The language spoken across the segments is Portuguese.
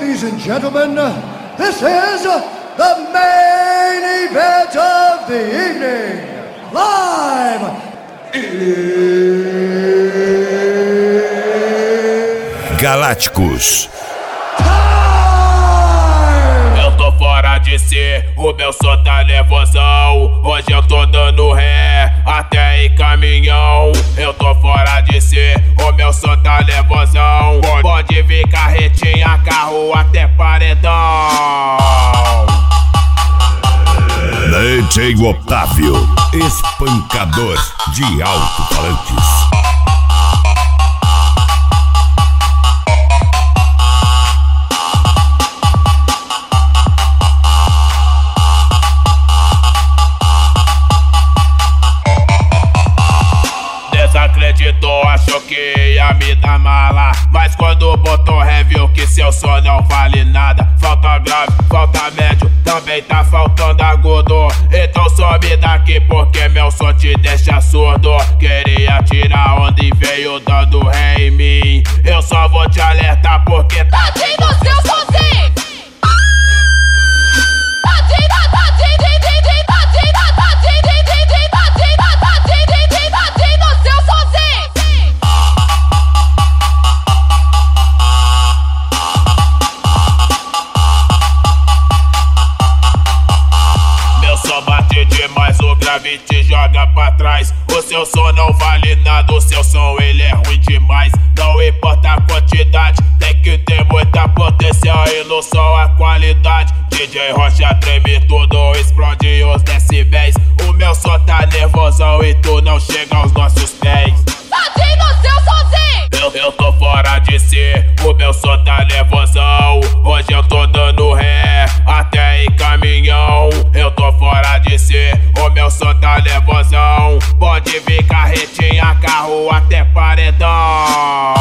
Ladies and gentlemen, this is the main event of the evening. Live! Galácticos. Eu tô fora de si, o meu som tá nervosão. Hoje eu tô dando ré, até em caminhão. Eu tô fora de si, o meu som tá nervosão. Pode vir carretinha, carro até paredão. DJ Otávio, espancador de alto-falantes. Desacreditou, achou que ia me dar mala, mas quando botou ré viu que seu som não vale nada. Falta grave, falta médio, também tá faltando agudo. Então sobe daqui porque meu som te deixa surdo. Queria tirar onda e veio dando ré em mim. Eu só vou te alertar porque tadinho do seu sozinho. Demais, o grave te joga pra trás. O seu som não vale nada, o seu som ele é ruim demais. Não importa a quantidade, tem que ter muita potência e no som a qualidade. DJ Rocha treme tudo, explode os decibéis. O meu som tá nervosão e tu não chega aos nossos pés. Tadinho do seu sozinho. Eu tô fora de si, o meu som tá nervosão. Hoje eu tô dando ré, até em caminhão. Eu tô fora de si, o meu som tá nervosão. Pode vir carretinha, carro até paredão.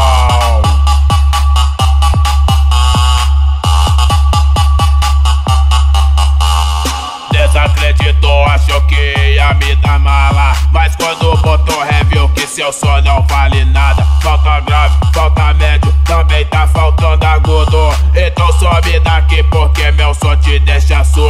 Desacreditou, achou que ia me dar mala, mas quando botou ré viu que seu som não vale nada. Falta grave, falta médio, também tá faltando agudo. Então sobe daqui porque meu som te deixa surdo.